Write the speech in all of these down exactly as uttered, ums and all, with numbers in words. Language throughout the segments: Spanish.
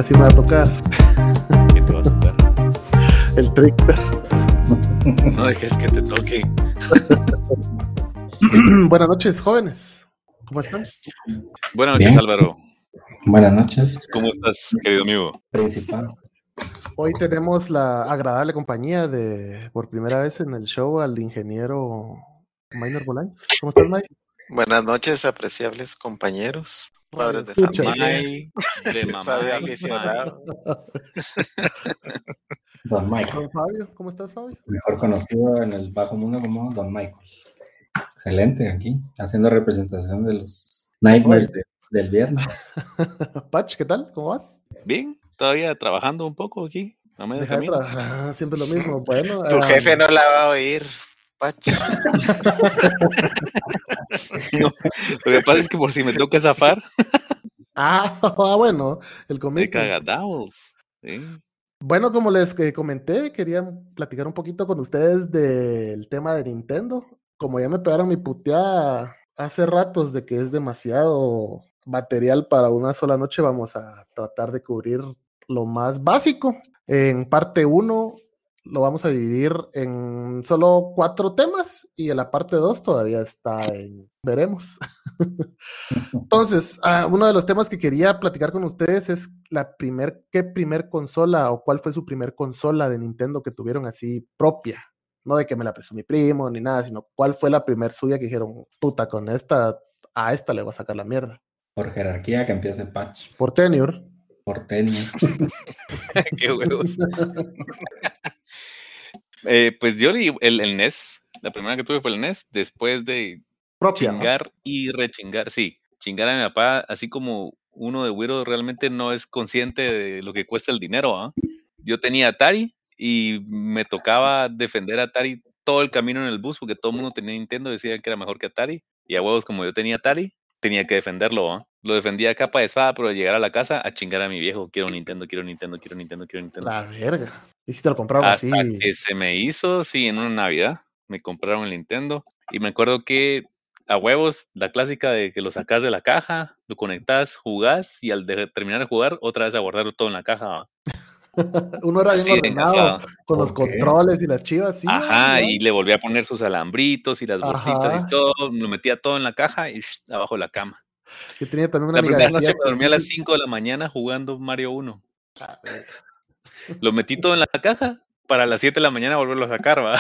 sí me va a tocar. ¿Qué te va a tocar? El Trickster. No dejes que te toque. Buenas noches, jóvenes. ¿Cómo están? Buenas noches, Bien. Álvaro. Buenas noches. ¿Cómo estás, querido amigo? Principal. Hoy tenemos la agradable compañía de, por primera vez en el show, al ingeniero Maynor Bolaños. ¿Cómo estás, May? Buenas noches, apreciables compañeros, padres de Escucha. familia, May, de mamá. radio y aficionado. Don Michael, Don Fabio, ¿cómo estás, Fabio? mejor conocido en el bajo mundo como Don Michael. Excelente, aquí, haciendo representación de los Nightmares de- del viernes. Pach, ¿qué tal? ¿Cómo vas? Bien, todavía trabajando un poco aquí. A medio Deja de camino. trabajar, siempre lo mismo. Bueno, Tu ah, jefe no la va a oír, Pacho. No, lo que pasa es que por si me toca zafar, Ah, bueno, el me commitment. cagadaos. Sí. Bueno, como les eh, comenté, quería platicar un poquito con ustedes del tema de Nintendo. Como ya me pegaron mi puteada hace ratos de que es demasiado material para una sola noche, vamos a tratar de cubrir lo más básico. En parte uno lo vamos a dividir en solo cuatro temas y en la parte dos todavía está en veremos. Entonces, ah, uno de los temas que quería platicar con ustedes es la primer, ¿qué primer consola o cuál fue su primer consola de Nintendo que tuvieron así propia? No de que me la prestó mi primo ni nada, sino cuál fue la primer suya que dijeron, puta, con esta, a esta le voy a sacar la mierda. Por jerarquía que empiece Patch, Por tenure. por tenis. Qué huevos. Eh, pues yo el, el N E S, la primera que tuve fue el N E S, después de Propia, ¿no? chingar y rechingar, sí, chingar a mi papá, así como uno de güiro realmente no es consciente de lo que cuesta el dinero, ¿ah? Yo tenía Atari y me tocaba defender a Atari todo el camino en el bus porque todo el mundo tenía Nintendo, decían que era mejor que Atari, y a huevos como yo tenía Atari, tenía que defenderlo, ¿ah? Lo defendía a capa de espada, pero al llegar a la casa a chingar a mi viejo, quiero Nintendo, quiero Nintendo, quiero Nintendo, quiero Nintendo. La verga. Y si te lo compraron así. Hasta que se me hizo, sí, en una Navidad, me compraron el Nintendo, y me acuerdo que a huevos, la clásica de que lo sacas de la caja, lo conectas, jugás, y al de- terminar de jugar, otra vez a guardarlo todo en la caja, ¿va? Uno era bien Así de ordenado, engafiado. con los ¿Por qué? controles y las chivas, sí. Ajá, ¿no? y le volví a poner sus alambritos y las bolsitas Ajá. y todo, lo metía todo en la caja y shh, abajo de la cama. Yo tenía también una La amiga primera de noche tía me que dormí a sí, las sí. cinco de la mañana jugando Mario uno. Ah, verga. Lo metí todo en la caja para las siete de la mañana volverlo a sacar, ¿va?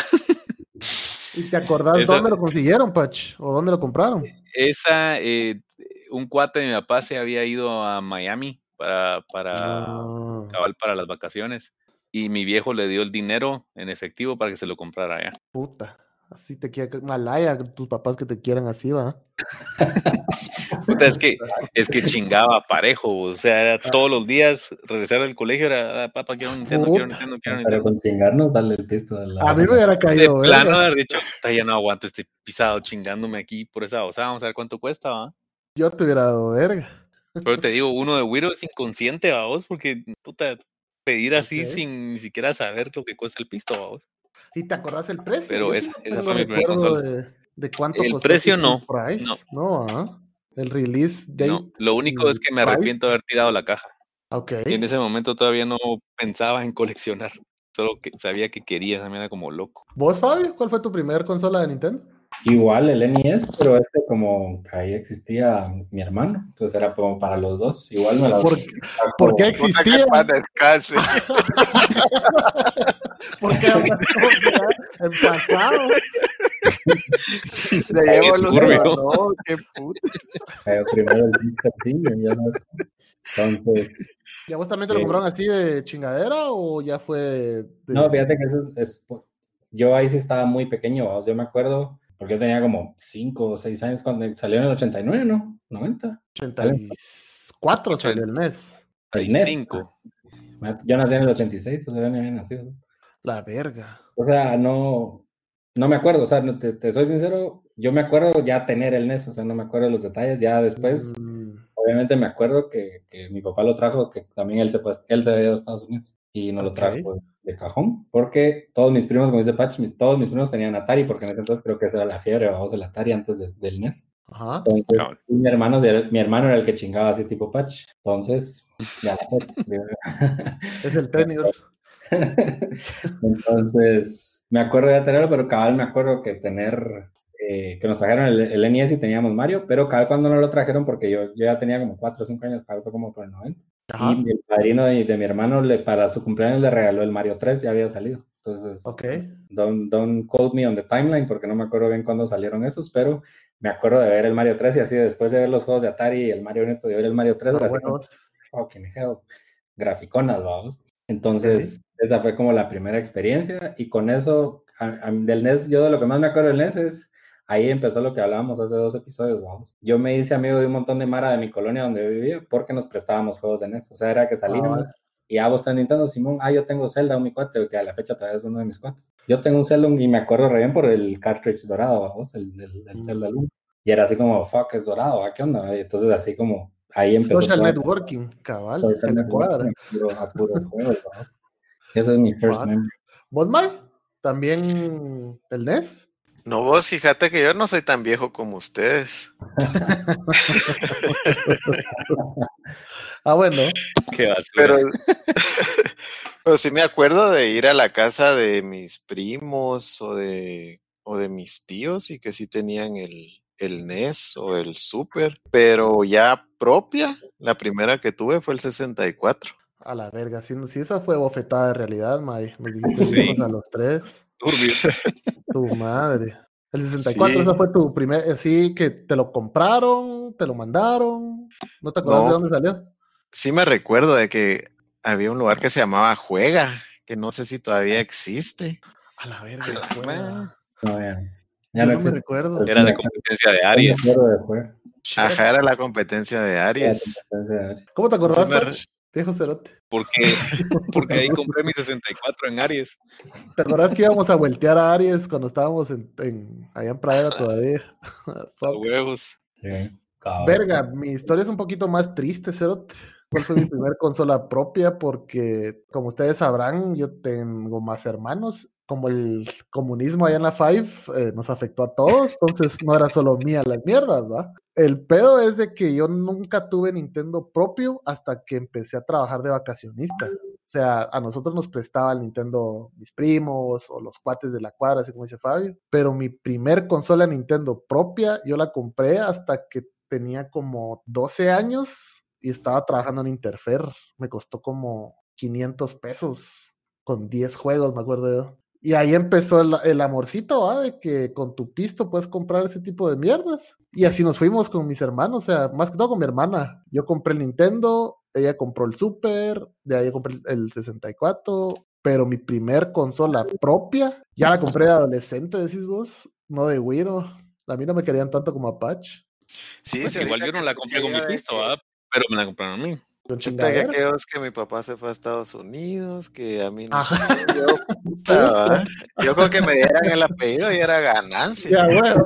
¿Y te acordás Esa, dónde lo consiguieron, Pach? ¿O dónde lo compraron? esa eh, un cuate de mi papá se había ido a Miami para, para, No. cabal, para las vacaciones y mi viejo le dio el dinero en efectivo para que se lo comprara allá. Puta. Así te quiere Malaya, tus papás que te quieran así, ¿va? Puta, es que, es que chingaba parejo, o sea, era todos los días regresar del colegio, era, "Ah, papá, quiero un Nintendo, quiero un Puta. Nintendo, quiero un Pero Nintendo". con chingarnos, dale el pisto de la A mí me verga. hubiera De caído, plano verga. haber dicho, "Puta, ya no aguanto, estoy pisado chingándome aquí por esa osada, vamos a ver cuánto cuesta, ¿va?". Yo te hubiera dado verga. Pero te digo, uno de Wiro es inconsciente, ¿va vos? Porque, puta, pedir así Ok. sin ni siquiera saber lo que cuesta el pisto, ¿va vos? ¿Y te acordás el precio? Pero Yo sí esa, no esa tengo fue mi primera recuerdo consola. de, de cuánto El costó precio así no, full price. no, No, ¿ah? El release date. no. Lo único es y que me price. arrepiento de haber tirado la caja. Ok. Y en ese momento todavía no pensaba en coleccionar. Solo que sabía que quería esa mierda como loco. ¿Vos, Fabio? ¿Cuál fue tu primer consola de Nintendo? Igual el N E S, pero este como ahí existía mi hermano, entonces era como para los dos. Igual me la ¿Por, ¿por qué Puta, que existía? paz descanse. ¿Por qué ahora estamos ya en pasado? Le llevo Qué los turbio. no, qué puta. eh, primero el Vista, sí, ya sabes cómo. Entonces, ¿Y a vos también te lo eh, compraron así de chingadera o ya fue de... no, fíjate que eso es, es- yo ahí sí estaba muy pequeño, vamos, yo me acuerdo, porque yo tenía como cinco o seis años cuando salió en el ochenta y nueve, ¿no? noventa. ochenta y cuatro salió el N E S. El N E S. cinco. Yo nací en el ochenta y seis, o sea, yo ni había nacido. La verga. O sea, no, no me acuerdo, o sea, no, te, te soy sincero, yo me acuerdo ya tener el N E S, o sea, no me acuerdo de los detalles, ya después, Mm, obviamente me acuerdo que, que mi papá lo trajo, que también él se fue, él se había ido a Estados Unidos y nos Ok. lo trajo de cajón, porque todos mis primos, como dice Patch, mis, todos mis primos tenían Atari, porque en ese entonces creo que esa era la fiebre, vamos, del Atari antes de- del N E S. Ajá. Entonces, Cabal. y mi hermano, era- mi hermano era el que chingaba así tipo patch. Entonces, ya la fue. Es el tenure. Entonces, me acuerdo de tenerlo, pero cabal me acuerdo que tener, eh, que nos trajeron el, el N E S y teníamos Mario, pero cabal cuando no lo trajeron, porque yo, yo ya tenía como cuatro o cinco años, cabal fue como por el noventa. Ajá. Y el padrino de, de mi hermano le, para su cumpleaños le regaló el Mario tres, ya había salido. Entonces, Ok. don't, don't quote me on the timeline, porque no me acuerdo bien cuándo salieron esos, pero me acuerdo de ver el Mario tres y así después de ver los juegos de Atari y el Mario Neto, de ver el Mario tres, Los así como, huevos. fucking hell, graficonas, vamos. Entonces, Ok. esa fue como la primera experiencia y con eso, a- a- del N E S, yo de lo que más me acuerdo del N E S es, ahí empezó lo que hablábamos hace dos episodios, vamos. Yo me hice amigo de un montón de mara de mi colonia donde yo vivía porque nos prestábamos juegos de N E S. O sea, era que Ah, salíamos vale. y ah, vos tenés Nintendo, Simón, ah, yo tengo Zelda, un mi cuate, que a la fecha todavía es uno de mis cuates. Yo tengo un Zelda y me acuerdo re bien por el cartridge dorado, vamos, el del el, Zelda Mm. uno. Y era así como, fuck, es dorado, ¿a qué onda? Y entonces así como, ahí empezó Social todo. networking, cabal. Social En la networking cuadra. a puro, a puro juego, ¿no? Ese es mi first Fuck. memory. ¿Vos, Mike? ¿También el N E S? No, vos, fíjate que yo no soy tan viejo como ustedes. Ah, bueno. Qué basura. Pero, pero sí me acuerdo de ir a la casa de mis primos o de, o de mis tíos y que sí tenían el, el N E S o el Super. Pero ya propia, la primera que tuve fue el sesenta y cuatro. A la verga. Si, si esa fue bofetada de realidad, Mike. Nos dijiste Sí. viejos a los tres. Turbio. Tu madre. El sesenta y Sí. cuatro, esa fue tu primer. Así que te lo compraron, te lo mandaron. ¿No te acordás No. de dónde salió? Sí me recuerdo de que había un lugar que se llamaba Juega, que no sé si todavía existe. A la verga, Ah, juega. man. No, ya, Yo ya no no me existe. recuerdo. Era la competencia de No me Aries. acuerdo de juego. Ajá, era la competencia de Aries. ¿Cómo te acordás, Sí me re- Pach? Viejo cerote. Porque, porque ahí compré mi sesenta y cuatro en Aries. ¿Te acordás que íbamos a voltear a Aries cuando estábamos en, en- allá en Pradera todavía? A Fuck. huevos. Sí, cabrón. Verga, mi historia es un poquito más triste, cerote. ¿Cuál fue mi primer consola propia? Porque, como ustedes sabrán, yo tengo más hermanos. Como el comunismo allá en la Five eh, nos afectó a todos, entonces no era solo mía las mierdas, ¿va? El pedo es de que yo nunca tuve Nintendo propio hasta que empecé a trabajar de vacacionista. O sea, a nosotros nos prestaba el Nintendo mis primos o los cuates de la cuadra, así como dice Fabio. Pero mi primer consola Nintendo propia, yo la compré hasta que tenía como doce años y estaba trabajando en Interfer. Me costó como quinientos pesos con diez juegos, me acuerdo yo. Y ahí empezó el, el amorcito, ¿ah? De que con tu pisto puedes comprar ese tipo de mierdas. Y así nos fuimos con mis hermanos, o sea, más que todo con mi hermana. Yo compré el Nintendo, ella compró el Super, de ahí yo compré el, el sesenta y cuatro, pero mi primer consola propia, ya la compré de adolescente, decís vos, no de Wiro. A mí no me querían tanto como a Patch. Sí, Pues sí, igual ahorita yo no que la te compré con mi aquello de pisto, que- ¿verdad? Pero me la compraron a mí. Con ahorita que chingadera. aquello es que mi papá se fue a Estados Unidos, que a mí no sé Ajá. qué, yo, puta, ¿va? Yo con que me dieran el apellido y era ganancia. Ya, bueno.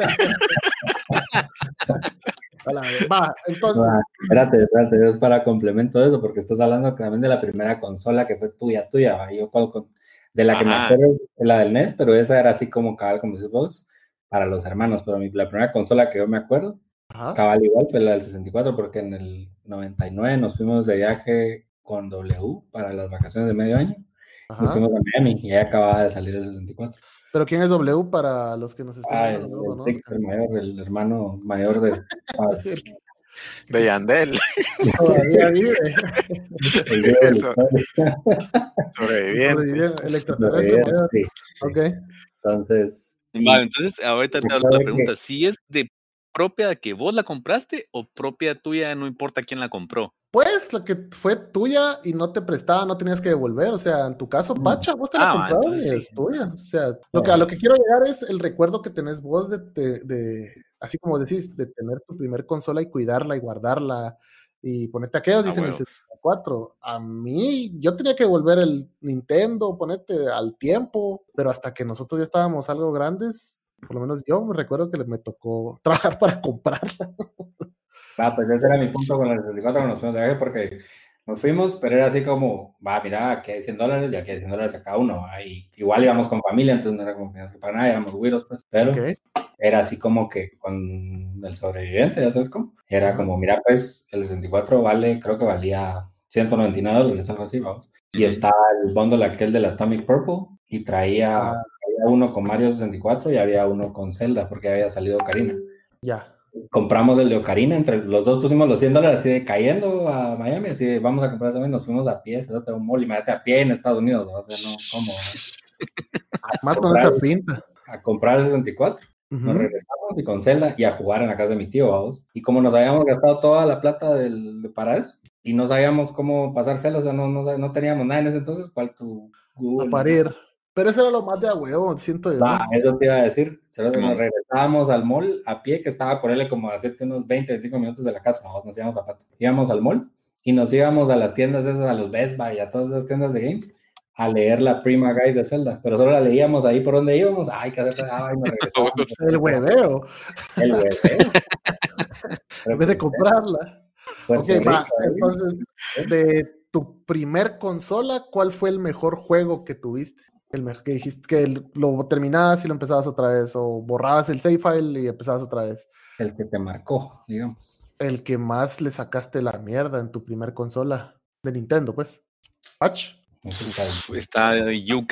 A la vez. Va, entonces. Ah, espérate, espérate, es para complemento de eso, porque estás hablando también de la primera consola que fue tuya, tuya, ¿va? Yo con- con- de la que me Ajá. acuerdo, es la del N E S, pero esa era así como cabal, como decís vos, para los hermanos, pero mi, la primera consola que yo me acuerdo, Ajá. cabal igual, fue la del sesenta y cuatro, porque en el noventa y nueve nos fuimos de viaje con W para las vacaciones de medio año, nos Ajá. fuimos a Miami y ahí acababa de salir el sesenta y cuatro. Pero ¿quién es W para los que nos estén Ah, viendo? el, No lo el conozcan. Dexter mayor, el hermano mayor de... ah, De Yandel. Todavía vive. el de- el- Eso. Sobreviviente. Sobreviviente, el extraterrestre Sí, mayor. sí. Ok. Entonces, y- Vale, entonces ahorita te hago la sabe pregunta. ¿Si es de propia de que vos la compraste o propia tuya, no importa quién la compró? Pues la que fue tuya y no te prestaba, no tenías que devolver. O sea, en tu caso, Mm. Pacha, vos te la Ah, compraron entonces y sí. es tuya. O sea, lo que, a lo que quiero llegar es el recuerdo que tenés vos de, de, de- así como decís, de tener tu primer consola y cuidarla y guardarla y ponerte aquellos, A dicen el huevos. sesenta y cuatro. A mí, yo tenía que devolver el Nintendo, ponerte al tiempo, pero hasta que nosotros ya estábamos algo grandes, por lo menos yo me recuerdo que me tocó trabajar para comprarla. ah, pues ese era mi punto con el sesenta y cuatro cuando nos fuimos de viaje, porque Nos fuimos, pero era así como, va, mira, aquí hay cien dólares y aquí hay cien dólares a cada uno. ¿Va? Y igual íbamos con familia, entonces no era como que tenías que pagar nada, éramos güiros, pues. Pero Ok. era así como que con el sobreviviente, ¿ya sabes cómo? Era Ajá. como, mira, pues el sesenta y cuatro vale, creo que valía ciento noventa y nueve dólares, algo así, vamos. Y Ujú. estaba el bundle aquel del Atomic Purple y traía, Ah, había uno con Mario sesenta y cuatro y había uno con Zelda porque había salido Ocarina. ya. Compramos el de Ocarina, entre los dos pusimos los cien dólares así de cayendo a Miami, así de vamos a comprar ese, nos fuimos a pie, se da un mall, imagínate a pie en Estados Unidos, ¿no? O sea, no, ¿cómo? A Más con comprar, esa pinta. a comprar el sesenta y cuatro. Nos Ujú. regresamos y con Zelda y a jugar en la casa de mi tío, vamos. Y como nos habíamos gastado toda la plata del, de- para eso y no sabíamos cómo pasar Zelda, o sea, no, no, no teníamos nada en ese entonces, ¿cuál tu A Google? parir. Pero eso era lo más de a huevo, siento yo. Va, eso te iba a decir. Solo que nos Simón. regresábamos al mall a pie, que estaba por él como a hacerte unos veinte, veinticinco minutos de la casa. Vamos, nos íbamos a pato. Íbamos al mall y nos íbamos a las tiendas esas, a los Best Buy, a todas esas tiendas de games, a leer la Prima Guide de Zelda. Pero solo la leíamos ahí por donde íbamos. Ay, que hacer. Ay, nos regresábamos. El hueveo. El hueveo. En vez de comprarla. Ok, Puerto va. Rico, ¿eh? Entonces, de tu primer consola, ¿cuál fue el mejor juego que tuviste? El mejor que dijiste que el- lo terminabas y lo empezabas otra vez, o borrabas el save file y empezabas otra vez. El que te marcó, digamos. El que más le sacaste la mierda en tu primer consola de Nintendo, pues. Patch. Eso está Uf, bien. está de yuca.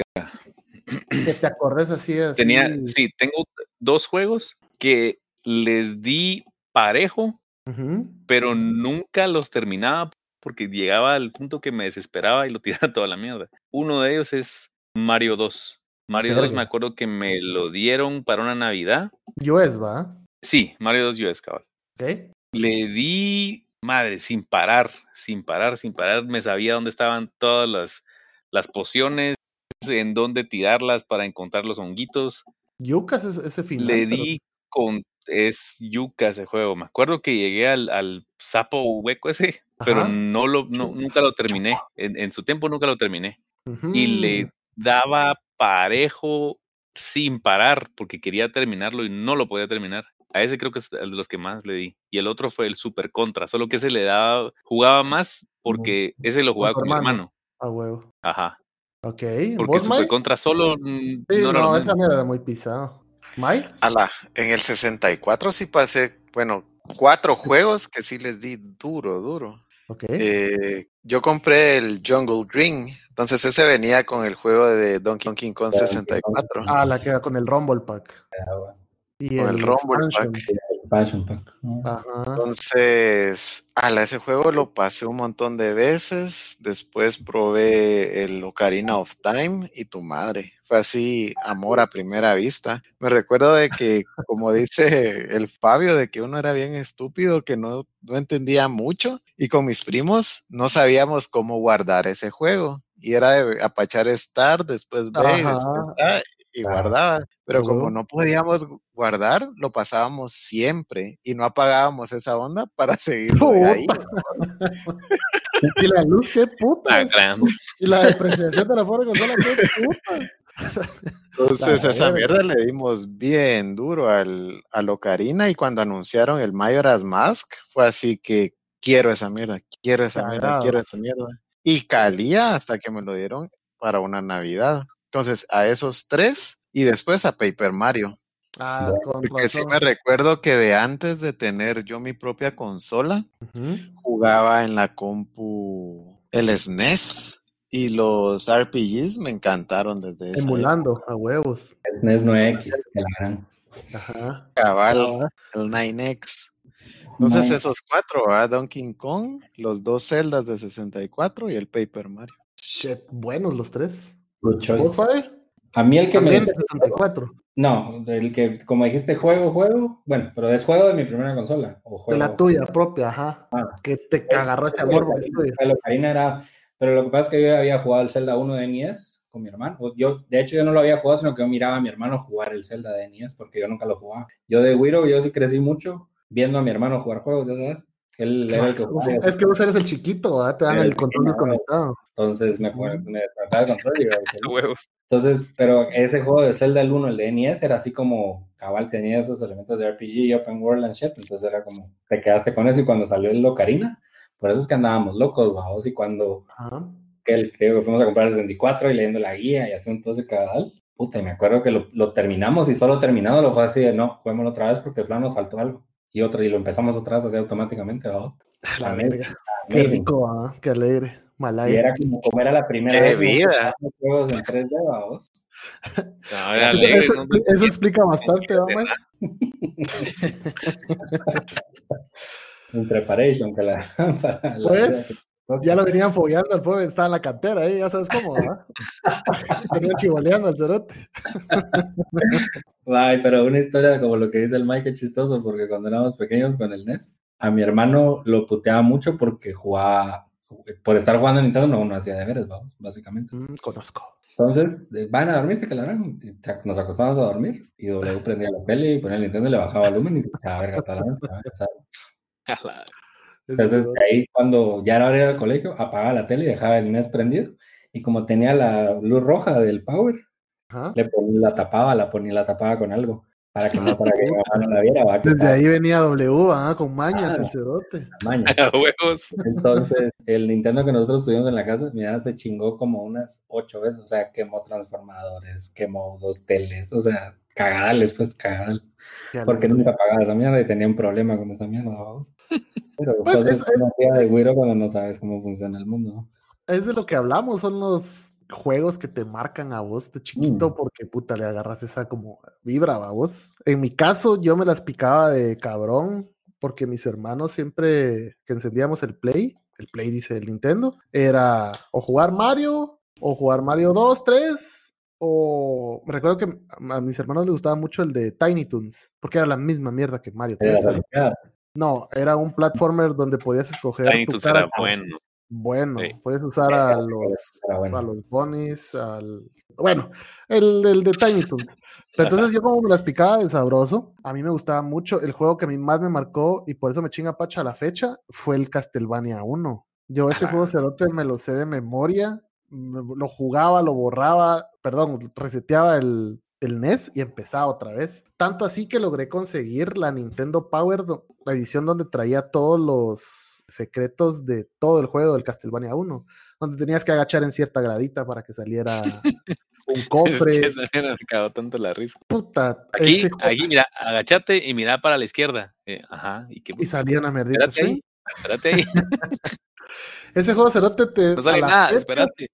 Que te acordes así, así. Tenía, sí, tengo dos juegos que les di parejo, Ujú. pero nunca los terminaba porque llegaba al punto que me desesperaba y lo tiraba toda la mierda. Uno de ellos es Mario dos. Mario dos me Verga. acuerdo que me lo dieron para una Navidad. U S, ¿va? Sí, Mario dos U S, cabal. Ok. Le di, madre, sin parar, sin parar, sin parar. Me sabía dónde estaban todas las, las pociones, en dónde tirarlas para encontrar los honguitos. Yucas es ese final. Le pero- di con, es yuca ese juego. Me acuerdo que llegué al, al sapo hueco ese, pero Ajá. no lo, no, nunca lo terminé. En, en su tiempo nunca lo terminé. Ujú. Y le daba parejo sin parar porque quería terminarlo y no lo podía terminar. A ese creo que es el de los que más le di. Y el otro fue el Super Contra, solo que ese le daba, jugaba más porque ese lo Con jugaba tu con mi hermano. hermano. A huevo. Ajá. Ok. Porque ¿Vos, Super Mike? Contra solo mm, Sí, no era lo no, esa mismo. mierda era muy pisado. ¿Mike? Ala, en el sesenta y cuatro sí pasé, bueno, cuatro juegos que sí les di duro, duro. Ok. Eh, yo compré el Jungle Green, entonces ese venía con el juego de Donkey Kong sesenta y cuatro, Ah, la que con el Rumble Pack. Y con el el Rumble expansion. Pack. Expansion Pack. ¿no? Ajá. Entonces, ala, ese juego lo pasé un montón de veces. Después probé el Ocarina of Time y tu madre. Fue así, amor a primera vista. Me recuerdo de que, como dice el Fabio, de que uno era bien estúpido, que no, no entendía mucho. Y con mis primos no sabíamos cómo guardar ese juego. Y era de apachar Start, después B, y Ajá. después A, y Ah. guardaba. Pero A como huevo. no podíamos guardar, lo pasábamos siempre y no apagábamos esa onda para seguirlo de ahí. Puta. Y la luz, qué Ah, puta. gran. Y la depreciación de la pobre consola, qué puta. Entonces La esa verga. mierda le dimos bien duro al, al Ocarina y cuando anunciaron el Majora's Mask fue así que quiero esa mierda, quiero esa mierda, quiero Cagados. esa mierda. Y calía hasta que me lo dieron para una Navidad. Entonces a esos tres y después a Paper Mario. Ah, con Porque sí razón. me recuerdo que de antes de tener yo mi propia consola, Ujú. jugaba en la compu el S N E S y los R P Gs me encantaron desde esa Emulando a huevos. El N E S nueve X, que la gran. Ajá. cabal, Ah, el nueve X. Entonces No, esos cuatro, ¿verdad? Donkey Kong, los dos Zeldas de sesenta y cuatro y el Paper Mario. shit, buenos los tres. good choice. Warfare, A mí el que me... también sesenta y cuatro. No, el que, como dijiste, juego, juego. Bueno, pero es juego de mi primera consola. O De juego... la tuya propia, ajá. Ah. Que te agarró ese el amor porque es Ocarina, tuyo. el Ocarina era... Pero lo que pasa es que yo ya había jugado el Zelda uno de N E S con mi hermano. Yo, de hecho, yo no lo había jugado, sino que yo miraba a mi hermano jugar el Zelda de N E S porque yo nunca lo jugaba. Yo de Wiro, yo sí crecí mucho viendo a mi hermano jugar juegos, ya sabes. Él era el que jugaba. Es que vos eres el chiquito, ¿verdad? Te dan Era el el control pequeño, desconectado. Entonces me, pone- me trataba el control y yo decía, Huevos. entonces, pero ese juego de Zelda el uno, el de N E S, era así como cabal, tenía esos elementos de R P G, Open World and shit, entonces era como, te quedaste con eso y cuando salió el Ocarina, Por eso es que andábamos locos, vamos, y cuando Ajá. que el, que digo, fuimos a comprar el sesenta y cuatro y leyendo la guía y haciendo todo ese cagadal, puta, y me acuerdo que lo, lo terminamos y solo terminado lo fue así de, no, juguémoslo otra vez porque de plano nos faltó algo. Y otro, y lo empezamos otra vez así automáticamente, vamos. La Amazing, verga. Qué amazing. rico, ¿ah? Qué alegre. Y Malaya. era como, como era la primera ¡Qué vez que vida! jugábamos juegos en tres D, vamos. No, era alegre, Eso, no, no eso entendía. explica bastante, ¿no, Mike? En preparation, que la, para la Pues, ya lo venían fogueando, el pobre estaba en la cantera ahí, ya sabes cómo, ¿ah? Venía chivoleando al cerote. Ay, pero una historia como lo que dice el Mike es chistoso, porque cuando éramos pequeños con el N E S, a mi hermano lo puteaba mucho porque jugaba, por estar jugando en Nintendo no, no hacía deberes, vamos, básicamente. Mm, conozco. Entonces, eh, van a dormirse, que la verdad, nos acostábamos a dormir y W prendía la tele y ponía el Nintendo y le bajaba volumen y se quedaba verga toda la noche, ¿no? O sea, A la- entonces, ahí cuando ya era hora de ir al colegio, apagaba la tele y dejaba el N E S prendido. Y como tenía la luz roja del power, Ajá. le ponía, la tapaba, la ponía, la tapaba con algo. Para que no, para que mi mamá no la viera. Va, que Desde estaba ahí venía W, ¿ah? Con mañas Ah. el cerote. tamaño. A huevos. Entonces, el Nintendo que nosotros tuvimos en la casa, mira, se chingó como unas ocho veces. O sea, quemó transformadores, quemó dos teles. O sea, cagadales, pues, cagadal. Qué Porque alegre. nunca pagaba esa mierda y tenía un problema con esa mierda, vamos. Pero Pues pues, es- es una tía de güiro cuando no sabes cómo funciona el mundo, ¿no? Es de lo que hablamos, son los juegos que te marcan a vos de chiquito Mm. porque puta le agarras esa como vibra a vos. En mi caso, yo me las picaba de cabrón porque mis hermanos siempre que encendíamos el Play, el Play dice el Nintendo, era o jugar Mario o jugar Mario dos, tres o me recuerdo que a mis hermanos les gustaba mucho el de Tiny Toons porque era la misma mierda que Mario De tres. las Olimpiadas. No, era un platformer donde podías escoger Tiny tu Toons era cara. bueno. Bueno, Sí. puedes usar a Era los, bueno. a los bunnies, al... Bueno, el, el de Tiny Toons. Pero entonces yo como me las picaba de sabroso, a mí me gustaba mucho. El juego que a mí más me marcó, y por eso me chinga pacha a la fecha, fue el Castlevania uno. Yo ese Ajá. juego cerote me lo sé de memoria, me- lo jugaba, lo borraba, perdón, reseteaba el, el N E S y empezaba otra vez. Tanto así que logré conseguir la Nintendo Power, do- la edición donde traía todos los secretos de todo el juego del Castlevania uno, donde tenías que agachar en cierta gradita para que saliera un Es cofre. que esa mierda me cagó tanto la risa. Puta, Aquí, ese juego, aquí, mira, agachate y mira para la izquierda. Eh, ajá, ¿y qué? y salía una merdita. Espérate ahí, espérate ahí. Ese juego cerote te No a sale la nada, fecha, espérate.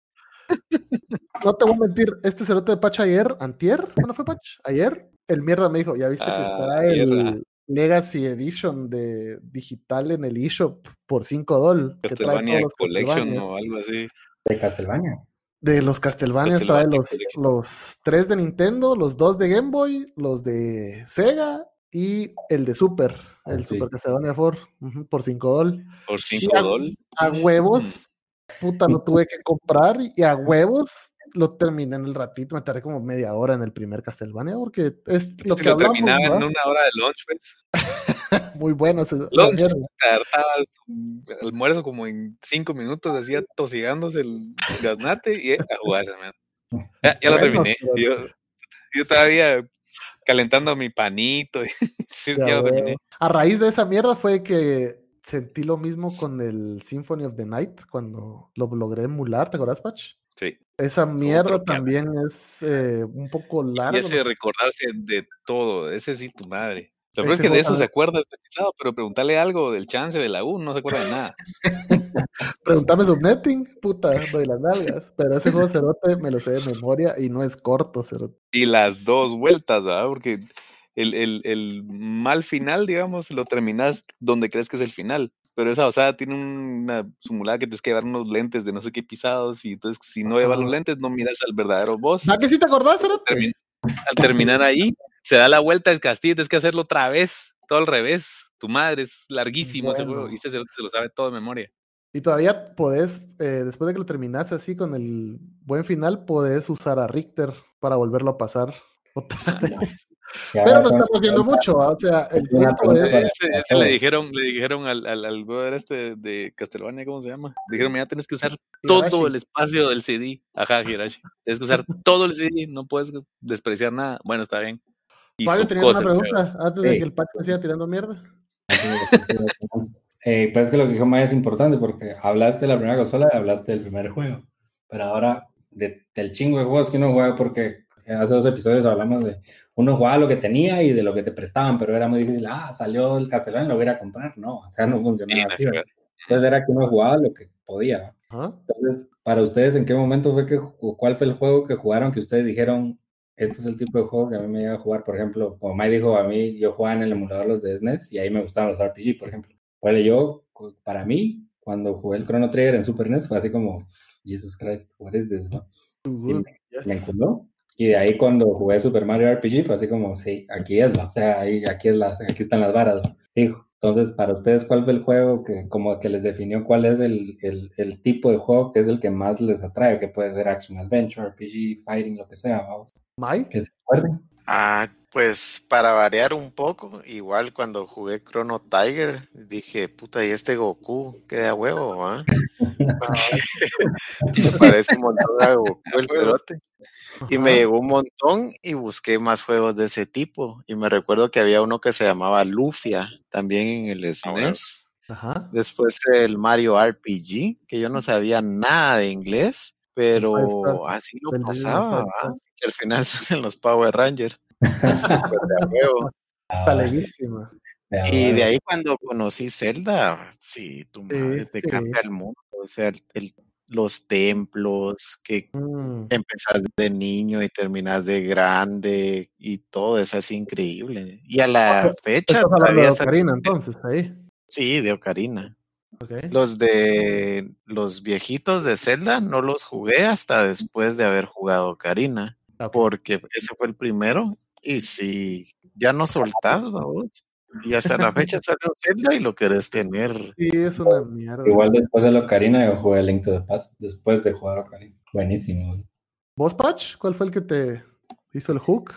no te voy a mentir, este cerote de Pach ayer, antier, ¿cuándo fue Pach? Ayer, el mierda me dijo, ya viste que Ah, está ayer, ajá. el Legacy Edition de digital en el eShop por cinco dólares, que trae Castlevania todos los Collection Castlevania. o algo así. De Castlevania. De los Castlevanias trae Castlevania los, Collection. los tres de Nintendo, los dos de Game Boy, los de Sega y el de Super, el Sí. Super Castlevania cuatro, ujú, por cinco dólares. Por Y cinco a, dólares. a huevos, puta, lo tuve que comprar y a huevos lo terminé en el ratito. Me tardé como media hora en el primer Castlevania porque es lo Si que lo hablamos, terminaba en ¿no? una hora de lunch, pues. Muy bueno esa, esa Lunch, mierda. tardaba el almuerzo como en cinco minutos, decía tosigándose el gaznate y eh, a jugar esa mierda. Ya, ya lo Bueno, terminé. pero- Yo, yo todavía calentando mi panito. y- sí, Ya ya lo veo. terminé. A raíz de esa mierda fue que sentí lo mismo con el Symphony of the Night cuando lo logré emular, ¿te acuerdas, Patch? Sí. Esa mierda Otro que- también es eh, un poco Y largo. ese de ¿no? recordarse de todo, ese sí, tu madre. Lo peor es Ese que de juego eso se también- acuerda este pisado, pero preguntarle algo del chance de la U, no se acuerda de nada. Pregúntame subnetting, puta, doy las nalgas. Pero ese juego cerote me lo sé de memoria y no es corto, cerote. Y las dos vueltas, ¿verdad? Porque el, el, el mal final, digamos, lo terminas donde crees que es el final. Pero esa osada tiene una simulada que tienes que llevar unos lentes de no sé qué pisados. Y entonces, si no llevas los Ajá. lentes, no miras al verdadero boss. ¿Va que sí te acordás, cerote? Termin- al terminar ahí, se da la vuelta del castillo, tienes que hacerlo otra vez, todo al revés. Tu madre es larguísimo ese Bueno. juego. Y este cerote se lo sabe todo de memoria. Y todavía podés, eh, después de que lo terminaste así con el buen final, podés usar a Richter para volverlo a pasar otra vez. Ya Pero no son- estamos viendo mucho, ¿va? O sea, el Una punto pregunta es... para- Ese, para ese le todos. dijeron, le dijeron al, al, al brother este de Castlevania, ¿cómo se llama? Dijeron, mira, tienes que usar Higurashi. todo el espacio del C D. Ajá, Hirashi. Tienes que usar todo el C D, no puedes despreciar nada. Bueno, está bien. Y Fabio, su tenías cosa una el pregunta antes de Sí. que el Paco me siga tirando mierda. Eh, pues es que lo que dijo Maya es importante porque hablaste de la primera consola y hablaste del primer juego. Pero ahora, de, del chingo de juegos que uno juega, porque hace dos episodios hablamos de uno jugaba lo que tenía y de lo que te prestaban, pero era muy difícil. Ah, salió el Castlevania, lo voy a ir a comprar. No, o sea, no funcionaba así. ¿Verdad? Entonces era que uno jugaba lo que podía. ¿Ah? Entonces, para ustedes, ¿en qué momento fue que, cuál fue el juego que jugaron que ustedes dijeron, este es el tipo de juego que a mí me llega a jugar? Por ejemplo, como Mike dijo, a mí, yo jugaba en el emulador los de S N E S y ahí me gustaban los R P G, por ejemplo. Bueno, yo, para mí, cuando jugué el Chrono Trigger en Super N E S, fue así como, Jesus Christ, what is this, ¿no? Y me, yes. me enculó. Y de ahí cuando jugué Super Mario R P G, fue así como, sí, aquí es, ¿no? O sea, ahí, aquí, es la, aquí están las varas, ¿no? Fijo. Entonces, para ustedes, ¿cuál fue el juego que como que les definió cuál es el, el, el tipo de juego que es el que más les atrae? Que puede ser Action Adventure, R P G, Fighting, lo que sea, vamos. ¿Mike? ¿Que se acuerden? Ah, pues para variar un poco, igual cuando jugué Chrono Tiger, dije, puta, ¿y este Goku? ¿Qué de a huevo, ah? Me parece un montón a Goku el cerote. Y me llegó un montón y busqué más juegos de ese tipo. Y me recuerdo que había uno que se llamaba Lufia, también en el S N E S. Ajá. Después el Mario R P G, que yo no sabía nada de inglés, pero así lo pasaba, que al final salen los Power Rangers. Súper de huevo. Taleguísima. Y de ahí cuando conocí Zelda, sí, tu madre sí, te sí. cambia el mundo. O sea, el, el, los templos, que mm. empezás de niño y terminás de grande y todo, es así increíble. Y a la fecha ¿Estás hablando de Ocarina entonces, ahí? Sí, de Ocarina. Okay. Los de los viejitos de Zelda no los jugué hasta después de haber jugado Ocarina, okay. porque ese fue el primero y sí, ya no soltás, vos. Y hasta la fecha salió Zelda y lo querés tener. Sí, es una mierda. Igual después de la Ocarina yo jugué Link to the Past, después de jugar Ocarina. Buenísimo. ¿Vos, Patch? ¿Cuál fue el que te hizo el hook?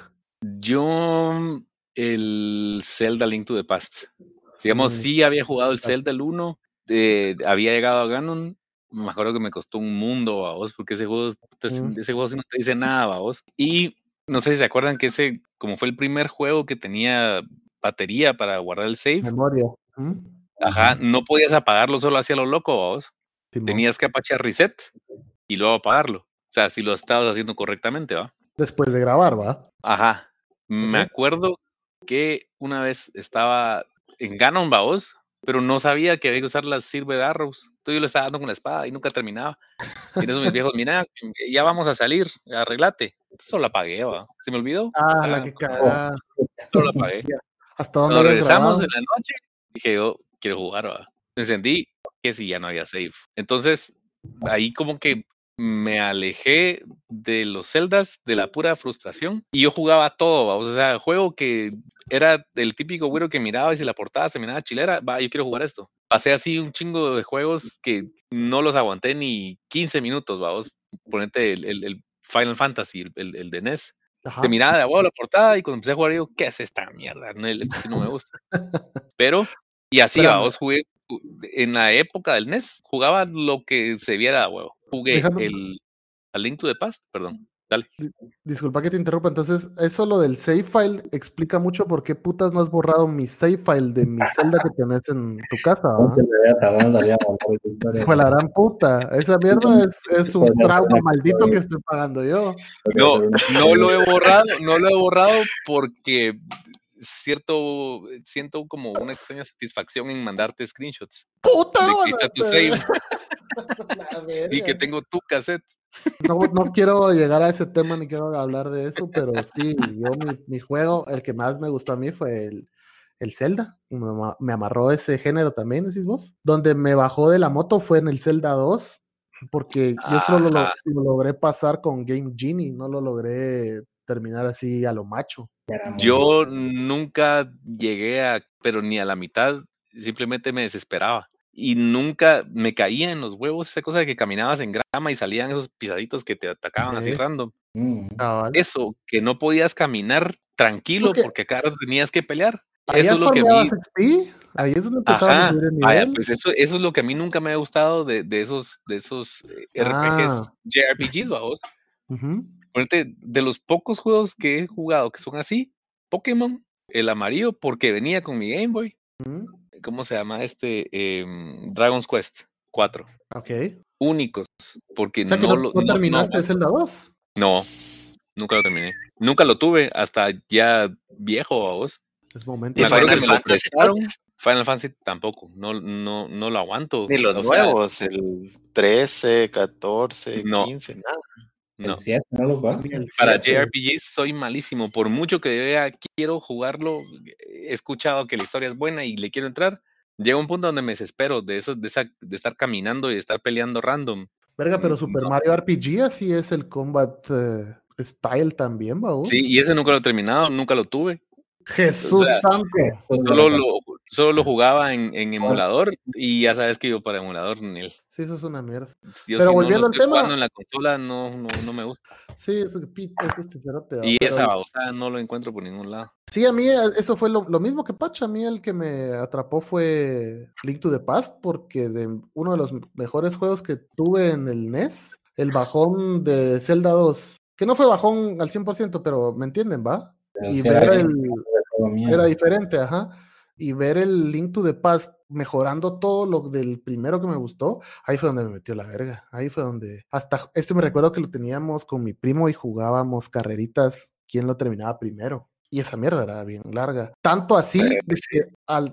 Yo, el Zelda Link to the Past. Digamos, mm. sí había jugado el Zelda el uno, eh, había llegado a Ganon, me acuerdo que me costó un mundo, a vos, porque ese juego, mm. ese juego sí no te dice nada, a vos. Y no sé si se acuerdan que ese, como fue el primer juego que tenía batería para guardar el save. Memoria. ¿Mm? Ajá, no podías apagarlo solo hacia lo loco, vos. Sí, tenías que apachar reset y luego apagarlo. O sea, si lo estabas haciendo correctamente, ¿va? Después de grabar, ¿va? Ajá. Okay. Me acuerdo que una vez estaba en Ganon, ¿va vos? Pero no sabía que había que usar las Silver Arrows. Entonces yo le estaba dando con la espada y nunca terminaba. Y en eso mis viejos, mira, ya vamos a salir, arreglate. Solo la apagué, ¿va? Se me olvidó. Ah, ah la que cagada. Solo la apagué. ¿Hasta dónde Cuando regresamos grabado? En la noche, dije yo, quiero jugar, ¿va? Me encendí, que sí, ya no había save. Entonces, ahí como que me alejé de los Zeldas de la pura frustración y yo jugaba todo, ¿va? O sea, el juego que era el típico güero que miraba y si la portada se miraba chilera, va, yo quiero jugar esto. Pasé así un chingo de juegos que no los aguanté ni quince minutos, ¿va? Vos ponete el, el, el Final Fantasy, el, el, el de N E S. Ajá. Te miraba de abajo la portada y cuando empecé a jugar digo, ¿qué es esta mierda? No, esto sí no me gusta. Pero, y así, Pero, va, vos jugué en la época del N E S, jugaba lo que se viera a huevo. Jugué Déjame... el A Link to the Past, perdón. Dale. Disculpa que te interrumpa, entonces eso lo del save file explica mucho por qué putas no has borrado mi save file de mi Zelda que tenés en tu casa. Pues la gran puta, esa mierda es, es un trauma maldito que estoy pagando yo. No, no lo he borrado, no lo he borrado porque cierto, siento como una extraña satisfacción en mandarte screenshots. ¡Puta! De que está tu save. Y que tengo tu cassette. No, no quiero llegar a ese tema ni quiero hablar de eso, pero sí, yo mi, mi juego, el que más me gustó a mí fue el, el Zelda. Me, me amarró ese género también, decís vos. Donde me bajó de la moto fue en el Zelda dos, porque yo solo lo, lo logré pasar con Game Genie, no lo logré terminar así a lo macho. Yo nunca llegué a, pero ni a la mitad, simplemente me desesperaba. Y nunca me caía en los huevos esa cosa de que caminabas en grama y salían esos pisaditos que te atacaban okay. así random. Mm. Ah, vale. Eso, que no podías caminar tranquilo porque, porque acá tenías que pelear. Eso es lo que a mí... X P? Ahí es donde empezaba a subir el nivel. Vaya, pues eso, eso es lo que a mí nunca me ha gustado de, de esos, de esos eh, R P Gs, ah. J R P Gs, vamos. Uh-huh. De los pocos juegos que he jugado que son así, Pokémon, el amarillo, porque venía con mi Game Boy. Uh-huh. ¿cómo se llama este? Eh, Dragon's Quest cuatro. Ok. Únicos, porque O sea que no no, lo... no No, terminaste no, Zelda dos. no, nunca lo terminé. Nunca lo tuve, hasta ya viejo, a vos. Es momento. ¿Y Me acuerdo que Final me lo Fantasy, prestaron. Pat? Final Fantasy tampoco, no, no, no lo aguanto. Ni los O sea, nuevos, el trece, catorce, no, quince, nada. no. El siete, ¿no lo jugaste? Ni el Para siete. J R P Gs soy malísimo. Por mucho que vea, quiero jugarlo, he escuchado que la historia es buena y le quiero entrar. Llega un punto donde me desespero de eso, de, esa, de estar caminando y de estar peleando random. Verga, pero Mm, Super no. Mario R P G así es el combat eh, style también, vamos. Sí, y ese nunca lo he terminado, nunca lo tuve. Jesús O sea, santo. Solo lo, solo lo jugaba en, en emulador y ya sabes que yo para emulador ni el. Sí, eso es una mierda. Yo Pero si no lo volviendo al estoy tema- jugando en la consola no, no, no me gusta. Sí, es que pi- es este cerote, Y pero- esa babosa no lo encuentro por ningún lado. Sí, a mí eh, eso fue lo, lo mismo que Pacha. A mí el que me atrapó fue Link to the Past, porque de uno de los mejores juegos que tuve en el N E S, el bajón de Zelda dos, que no fue bajón al cien por ciento, pero me entienden, ¿va? Pero Y sí ver era el... todo mío. Era diferente, ajá. Y ver el Link to the Past mejorando todo lo del primero que me gustó, ahí fue donde me metió la verga. Ahí fue donde. Hasta este me recuerdo que lo teníamos con mi primo y jugábamos carreritas, quién lo terminaba primero. Y esa mierda era bien larga. Tanto así de que al,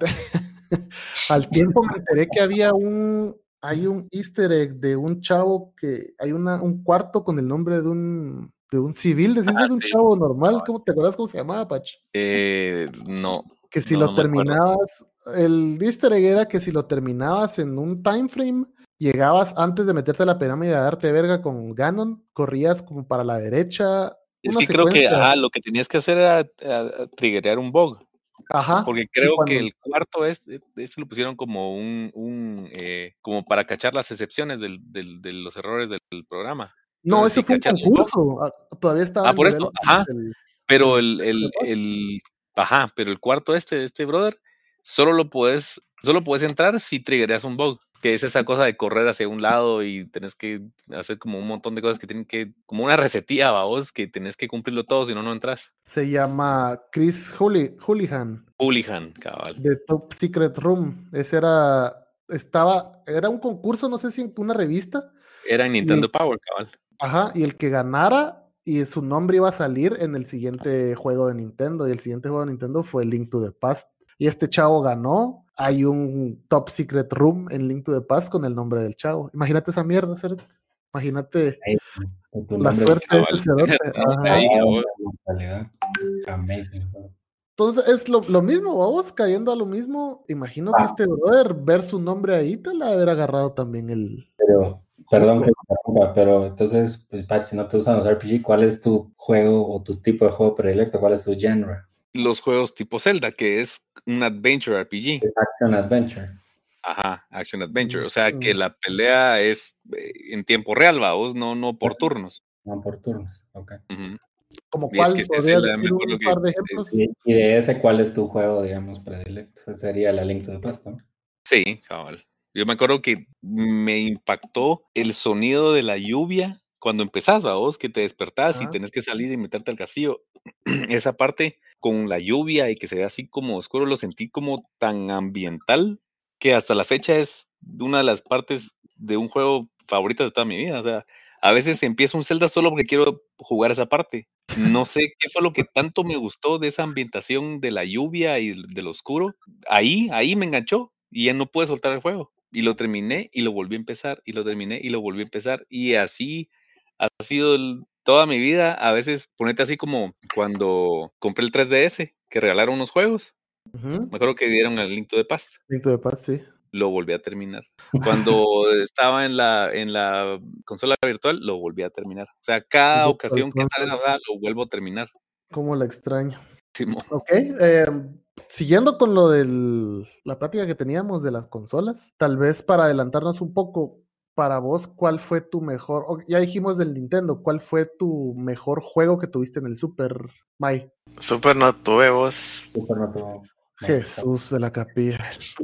al tiempo me enteré que había un. Hay un easter egg de un chavo que. Hay una, un cuarto con el nombre de un. De un civil, decís, no es un sí. chavo normal. ¿Cómo te acuerdas cómo se llamaba, Pach? Eh, no. Que si no, lo no me acuerdo. terminabas, el easter egg era que si lo terminabas en un time frame, llegabas antes de meterte a la pirámide a darte verga con Ganon, corrías como para la derecha. Es una que creo que secuencia. ajá, lo que tenías que hacer era a, a triggerear un bug. Ajá. Porque y creo cuando- que el cuarto este, este lo pusieron como un, un eh, como para cachar las excepciones del, del- de los errores del programa. No, Entonces, ese si fue un cachas un bug, concurso. ah, Todavía estaba Ah, en por nivel eso, ajá. del- pero del- el, el, el, ajá, pero el cuarto este de este brother, solo lo puedes, solo puedes entrar si triggereas un bug, que es esa cosa de correr hacia un lado y tenés que hacer como un montón de cosas que tienen que, como una recetilla, vos, que tenés que cumplirlo todo, si no, no entras. Se llama Chris Huli- Houlihan, Hooligan, cabal. de Top Secret Room. Ese era, estaba, era un concurso, no sé si en una revista. Era en Nintendo Power, cabal. Ajá, y el que ganara y su nombre iba a salir en el siguiente juego de Nintendo, y el siguiente juego de Nintendo fue Link to the Past. Y este chavo ganó. Hay un Top Secret Room en Link to the Past con el nombre del chavo. Imagínate esa mierda, cerote. Imagínate Ahí, con tu la nombre, suerte de cabal. ese cerote. No, Ajá. ahí, ah, vos. la mentalidad. Amazing. Entonces es lo, lo mismo, vamos cayendo a lo mismo. Imagino que Ah. este brother, ver su nombre ahí, te la haber agarrado también el. Pero, perdón que te interrumpa, pero entonces, pues, Pat, si no te usan los R P G, ¿cuál es tu juego o tu tipo de juego predilecto? ¿Cuál es tu genre? Los juegos tipo Zelda, que es un adventure R P G. Action Adventure. Ajá, Action Adventure. O sea, Mm. que la pelea es eh, en tiempo real, vamos, no, no por turnos. No por turnos, ok. Ujú. Como Y es cuál, que este podría Zelda, me decir acuerdo un que, par de eh, ejemplos. Y, y de ese, ¿cuál es tu juego, digamos, predilecto? Sería la Link to the Past, ¿no? Sí, cabal. Yo me acuerdo que me impactó el sonido de la lluvia cuando empezás, vos, que te despertás y Ajá. tenés que salir y meterte al castillo. Esa parte con la lluvia y que se ve así como oscuro, lo sentí como tan ambiental que hasta la fecha es una de las partes de un juego favoritas de toda mi vida. O sea, a veces empiezo un Zelda solo porque quiero jugar esa parte. No sé qué fue lo que tanto me gustó de esa ambientación de la lluvia y del oscuro. Ahí, ahí me enganchó y ya no pude soltar el juego. Y lo terminé y lo volví a empezar y lo terminé y lo volví a empezar. Y así ha sido el- toda mi vida. A veces ponete así como cuando compré el tres D S, que regalaron unos juegos. Ujú. Me acuerdo que dieron el Link to the Past. Link to the Past, sí. Lo volví a terminar. Cuando estaba en la, en la consola virtual, lo volví a terminar. O sea, cada Virtual ocasión que sale Console. la verdad, lo vuelvo a terminar. Cómo la extraño. Simón. Ok, eh, siguiendo con lo de la plática que teníamos de las consolas, tal vez para adelantarnos un poco, para vos, ¿cuál fue tu mejor, o ya dijimos del Nintendo, ¿cuál fue tu mejor juego que tuviste en el Super, Mai? Super no tuve vos. Super no tuvo- Jesús de la capilla,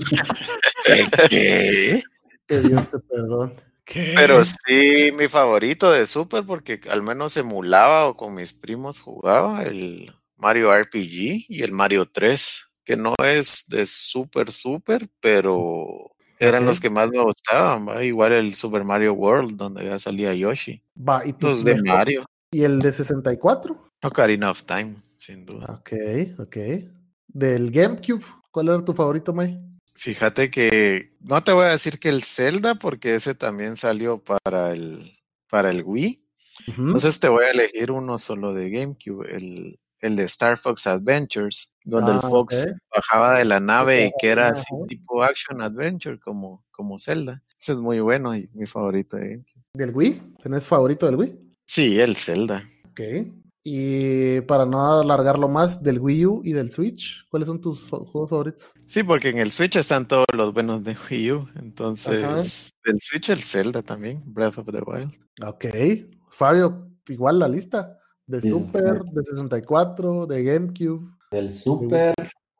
¿Qué? ¿Qué? que Dios te perdone. ¿Qué? Pero sí, mi favorito de Super, porque al menos emulaba o con mis primos jugaba el Mario R P G y el Mario tres, que no es de súper, súper, pero eran Ok. los que más me gustaban, ¿va? Igual el Super Mario World, donde ya salía Yoshi. Va, ¿y tu Los de mejor- Mario. ¿Y el de sesenta y cuatro? Ocarina of Time, sin duda. Ok, ok. Del GameCube, ¿cuál era tu favorito, May? Fíjate que no te voy a decir que el Zelda, porque ese también salió para el, para el Wii. Ujú. Entonces te voy a elegir uno solo de GameCube, el, el de Star Fox Adventures, donde el Ah, Fox ok. bajaba de la nave y que era Ajá. así tipo Action Adventure como, como Zelda. Ese es muy bueno y mi favorito de GameCube. ¿Del Wii? ¿Tenés favorito del Wii? Sí, el Zelda. Ok. Y para no alargarlo más, del Wii U y del Switch, ¿cuáles son tus fa- juegos favoritos? Sí, porque en el Switch están todos los buenos de Wii U. Ajá. Entonces, del Switch el Zelda también, Breath of the Wild. Ok. Fabio, igual la lista. De Sí, sí, Super, sí. de sesenta y cuatro, de GameCube. Del Super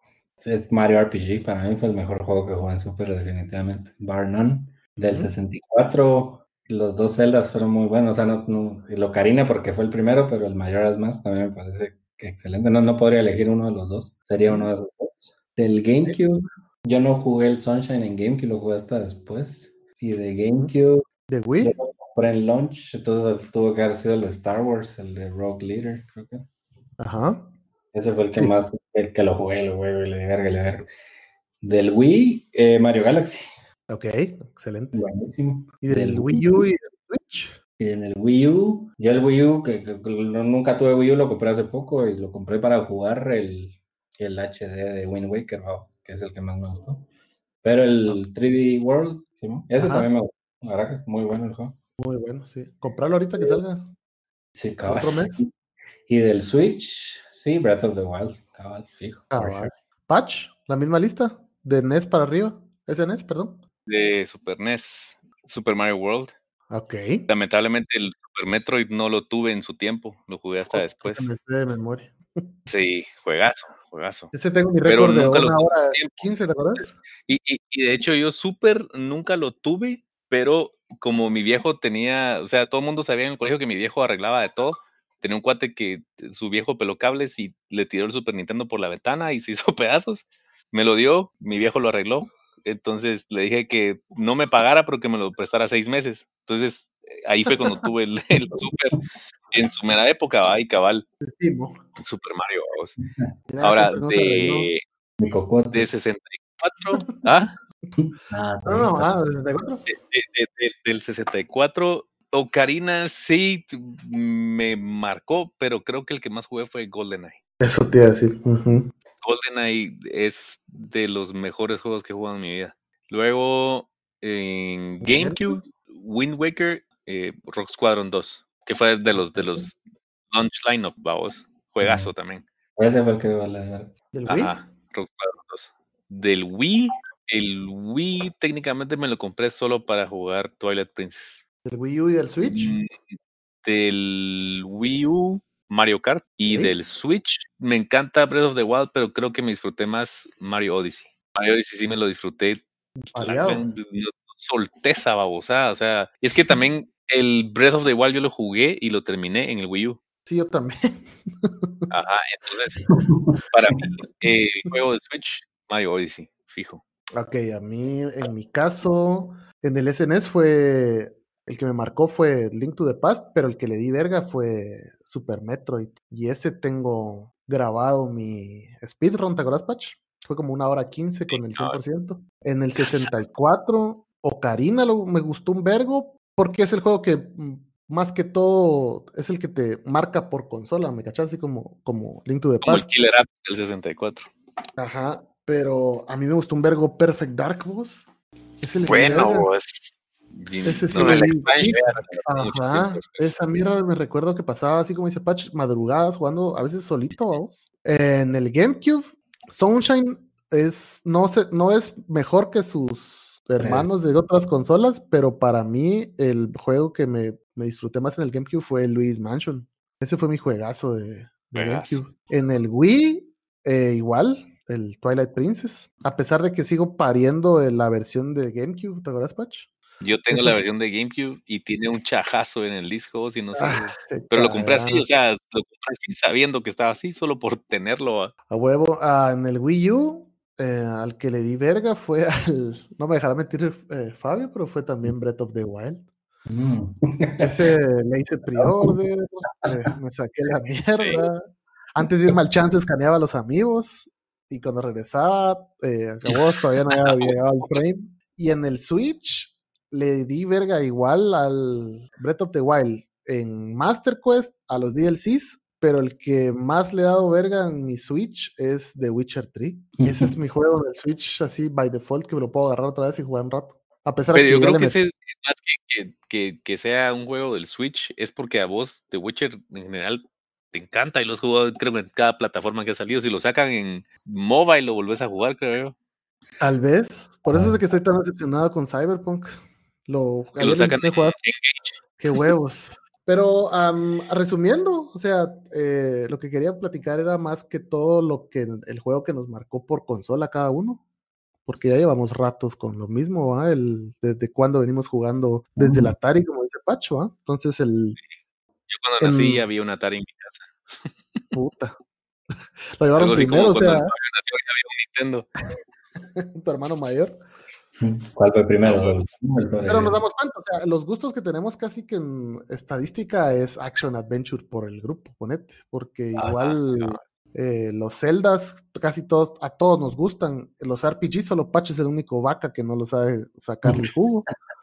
es Mario R P G. Para mí fue el mejor juego que jugué en Super, definitivamente. Bar none. Del Ujú. sesenta y cuatro, los dos Zeldas fueron muy buenos. O sea, no, no, el Ocarina porque fue el primero, pero el Majora's Mask también me parece que excelente. No, no podría elegir uno de los dos. Sería uno de esos dos. Del GameCube, yo no jugué el Sunshine en GameCube, lo jugué hasta después. Y de GameCube, ¿De yo Wii? lo compré en launch, entonces tuvo que haber sido el de Star Wars, el de Rogue Leader, creo que. Ajá. Ese fue el que Sí. más, el que lo jugué, lo jugué, le di verga, le di verga. Del Wii, eh, Mario Galaxy, Ok, excelente. buenísimo. ¿Y del Del Wii U y del Switch? Y en el Wii U, yo el Wii U, que, que- que no- nunca tuve Wii U, lo compré hace poco y lo compré para jugar el, el H D de Wind Waker, vamos, que es el que más me gustó. Pero el tres D World, sí, ¿no? Ese Ajá. también me gustó. La verdad que es muy bueno el juego. Muy bueno, sí. Comprarlo ahorita que salga. Sí, cabal. Otro mes. Y del Switch, sí, Breath of the Wild, cabal, fijo. for Cabal. sure. Patch, la misma lista. De N E S para arriba. S N E S, perdón. De Super N E S, Super Mario World. Ok. Lamentablemente el Super Metroid no lo tuve en su tiempo, lo jugué hasta después. Me sé de memoria. Sí, juegazo, juegazo. Ese tengo mi Pero récord de nunca lo una tuve en hora su tiempo. quince, ¿te acuerdas? Y, y, y de hecho yo Super nunca lo tuve, pero como mi viejo tenía, o sea, todo el mundo sabía en el colegio que mi viejo arreglaba de todo. Tenía un cuate que su viejo peló cables y le tiró el Super Nintendo por la ventana y se hizo pedazos. Me lo dio, mi viejo lo arregló. Entonces le dije que no me pagara, pero que me lo prestara seis meses. Entonces eh, ahí fue cuando tuve el, el Super en su mera época, va, y cabal, Estimo. Super Mario. vamos. Mira, Ahora, siempre no se arregló. de, Mi cocote. de sesenta y cuatro, ¿ah? Ah, No, no, ah, de sesenta y cuatro. de- de- de- del sesenta y cuatro, Ocarina sí t- me marcó, pero creo que el que más jugué fue GoldenEye. Eso te iba a decir. Ujú. GoldenEye es de los mejores juegos que he jugado en mi vida. Luego, en GameCube, Wind Waker, eh, Rock Squadron dos, que fue de los de los launch lineup, vamos. Juegazo también. Ese fue el que vale, de verdad. ¿Del Wii? Ajá, Rock Squadron dos. Del Wii, el Wii técnicamente me lo compré solo para jugar Twilight Princess. ¿Del Wii U y del Switch? Mm, Del Wii U, Mario Kart. Y Ok. del Switch, me encanta Breath of the Wild, pero creo que me disfruté más Mario Odyssey. Mario Odyssey sí me lo disfruté. La Variado. gran no- solté esa babosada. O sea, y es que también el Breath of the Wild yo lo jugué y lo terminé en el Wii U. Sí, yo también. Ajá, entonces, para mí, eh, el juego de Switch, Mario Odyssey, fijo. Ok, a mí, en mi caso, en el S N E S fue. El que me marcó fue Link to the Past, pero el que le di verga fue Super Metroid. Y ese tengo grabado mi speedrun, ¿te acuerdas, Patch? Fue como una hora quince con el cien por ciento. En el sesenta y cuatro, Ocarina lo, me gustó un vergo, porque es el juego que mm, más que todo es el que te marca por consola, ¿me cachas? Así como, como Link to the Como el Past. Killer App del sesenta y cuatro. Ajá, pero a mí me gustó un vergo Perfect Dark, vos. Ese le di Bueno, verga. vos. Y Ese sí No, le el di. expansion. mucho Ajá, tiempo después. esa mierda me recuerdo que pasaba así como dice Patch, madrugadas jugando a veces solito, vamos. En el GameCube, Sunshine es no, se, no es mejor que sus hermanos de otras consolas, pero para mí el juego que me, me disfruté más en el GameCube fue Luigi's Mansion. Ese fue mi juegazo de, de Juegazo. GameCube. En el Wii, eh, igual, el Twilight Princess. A pesar de que sigo pariendo en la versión de GameCube, ¿te acuerdas, Patch? Yo tengo Eso la es- versión de GameCube y tiene un chajazo en el disco, si no sé. Ah, qué Pero lo compré así, cagada. o sea, lo compré así sabiendo que estaba así, solo por tenerlo. ¿va? A huevo. Ah, en el Wii U, eh, al que le di verga fue al. No me dejará mentir eh, Fabio, pero fue también Breath of the Wild. Mm. Ese le hice pre-order, me, me saqué la Sí. mierda. Antes de irme al chance, escaneaba a los amigos. Y cuando regresaba, eh, acabó, todavía no había llegado al frame. Y en el Switch, le di verga igual al Breath of the Wild en Master Quest, a los D L Cs. Pero el que más le he dado verga en mi Switch es The Witcher tres. Y ese es mi juego del Switch, así by default, que me lo puedo agarrar otra vez y jugar un rato. A pesar de Pero que yo ya creo le que metí. ese es más que, que, que, que sea un juego del Switch, es porque a vos, The Witcher en general, te encanta y lo has jugado, creo que en cada plataforma que ha salido. Si lo sacan en mobile, lo volvés a jugar, creo yo. Tal vez. Por eso es que estoy tan decepcionado con Cyberpunk. Lo, Que lo ayer lo sacan intenté en jugar. Engage. Qué huevos. Pero am, resumiendo, o sea, eh, lo que quería platicar era más que todo lo que el juego que nos marcó por consola cada uno. Porque ya llevamos ratos con lo mismo, ¿va? El, desde cuando venimos jugando desde el Atari, como dice Pacho, ¿va? Entonces el. Yo cuando nací En, había un Atari en mi casa. puta. Lo llevaron Algo así primero, como o cuando sea, el Fabio nació y había un Nintendo. tu hermano mayor. ¿Cuál fue primero? No, El- el sobre- Pero nos damos cuenta, o sea, los gustos que tenemos casi que en estadística es Action Adventure por el grupo, ponete, porque Ajá, igual ajá. eh, los Zeldas, casi todos, a todos nos gustan, los R P G, solo Pache es el único vaca que no lo sabe sacarle el jugo,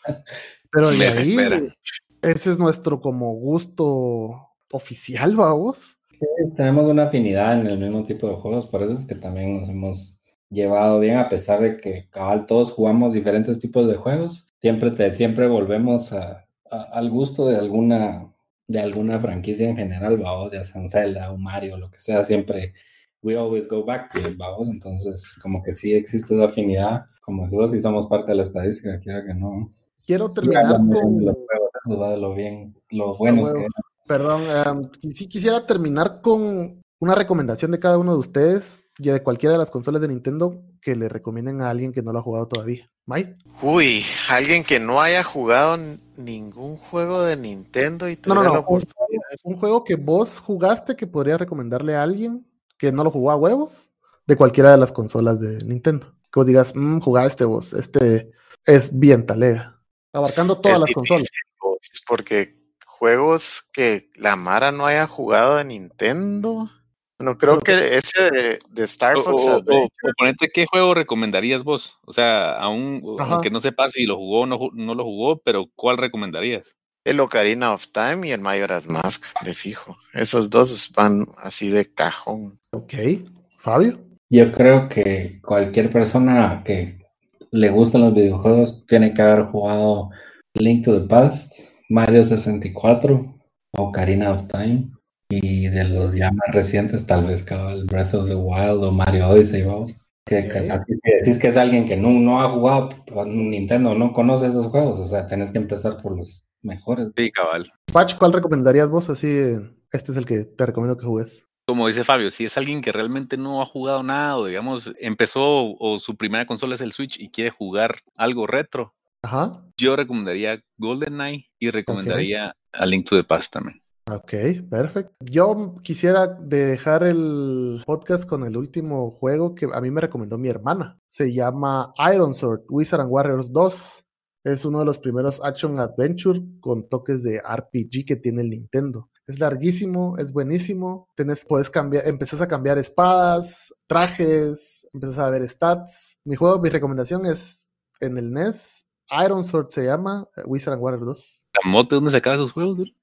pero de Me ahí, esperan. ese es nuestro como gusto oficial, vamos. Sí, tenemos una afinidad en el mismo tipo de juegos, por eso es que también nos hemos llevado bien, a pesar de que cabal todos jugamos diferentes tipos de juegos, siempre te, siempre volvemos a, a- al gusto de alguna, de alguna franquicia en general, vamos, ya sea un Zelda, un Mario, lo que sea, siempre we always go back to it, vamos, entonces como que sí existe esa afinidad, como decimos, si somos parte de la estadística, quiera que no. Quiero Sí, terminar hablan muy bien con... de los juegos, eso va de lo bien, lo Ah, buenos huevo. que Perdón, em, sí quisiera terminar con una recomendación de cada uno de ustedes y de cualquiera de las consolas de Nintendo que le recomienden a alguien que no lo ha jugado todavía. Mike. Uy, alguien que no haya jugado n- ningún juego de Nintendo y No, no, tuviera la no. Un juego, oportunidad. un juego que vos jugaste que podría recomendarle a alguien que no lo jugó a huevos de cualquiera de las consolas de Nintendo. Que vos digas, mmm, jugá este vos, este es bien talega. Abarcando todas Es las consolas. difícil, vos, porque juegos que la Mara no haya jugado de Nintendo. Bueno, creo Porque- que ese de, de Star O, Fox o, o, Adventure. o ponete, ¿qué juego recomendarías vos? O sea, aún, Ajá. aunque no sepas si lo jugó o no, ju- no lo jugó, pero ¿cuál recomendarías? El Ocarina of Time y el Majora's Mask, de fijo. Esos dos van así de cajón. Ok. Fabio. Yo creo que cualquier persona que le gustan los videojuegos tiene que haber jugado Link to the Past, Mario sesenta y cuatro, Ocarina of Time, y de los ya más recientes tal vez cabal Breath of the Wild o Mario Odyssey, vamos. Que, que- Ok. así que decís que es alguien que no, no ha jugado con Nintendo, no conoce esos juegos, o sea, tenés que empezar por los mejores. Sí, cabal. Patch, ¿cuál recomendarías vos? Así, eh, este es el que te recomiendo que juegues. Como dice Fabio, si es alguien que realmente no ha jugado nada, o digamos, empezó o su primera consola es el Switch y quiere jugar algo retro, Ajá. yo recomendaría GoldenEye y recomendaría a Link to the Past también. Ok, perfecto. Yo quisiera dejar el podcast con el último juego que a mí me recomendó mi hermana. Se llama Iron Sword, Wizard and Warriors dos. Es uno de los primeros Action Adventure con toques de R P G que tiene el Nintendo. Es larguísimo, es buenísimo. Tenés, puedes cambiar, empezás a cambiar espadas, trajes, empezás a ver stats. Mi juego, mi recomendación es en el N E S. Iron Sword se llama, Wizard and Warriors dos. ¿La mod de dónde sacaba esos juegos, dude?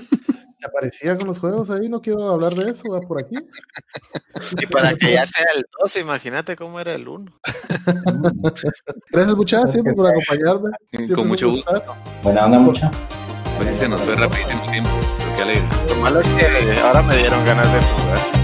Se aparecía con los juegos ahí, no quiero hablar de eso, va por aquí. Y para que ya sea el dos, imagínate cómo era el uno. Gracias muchachos siempre por acompañarme. Con Siempre es mucho un gusto. gustazo. Buena onda, mucha. Pues sí, se nos fue rapidísimo el tiempo, pero qué alegre. Lo malo es que ahora me dieron ganas de jugar.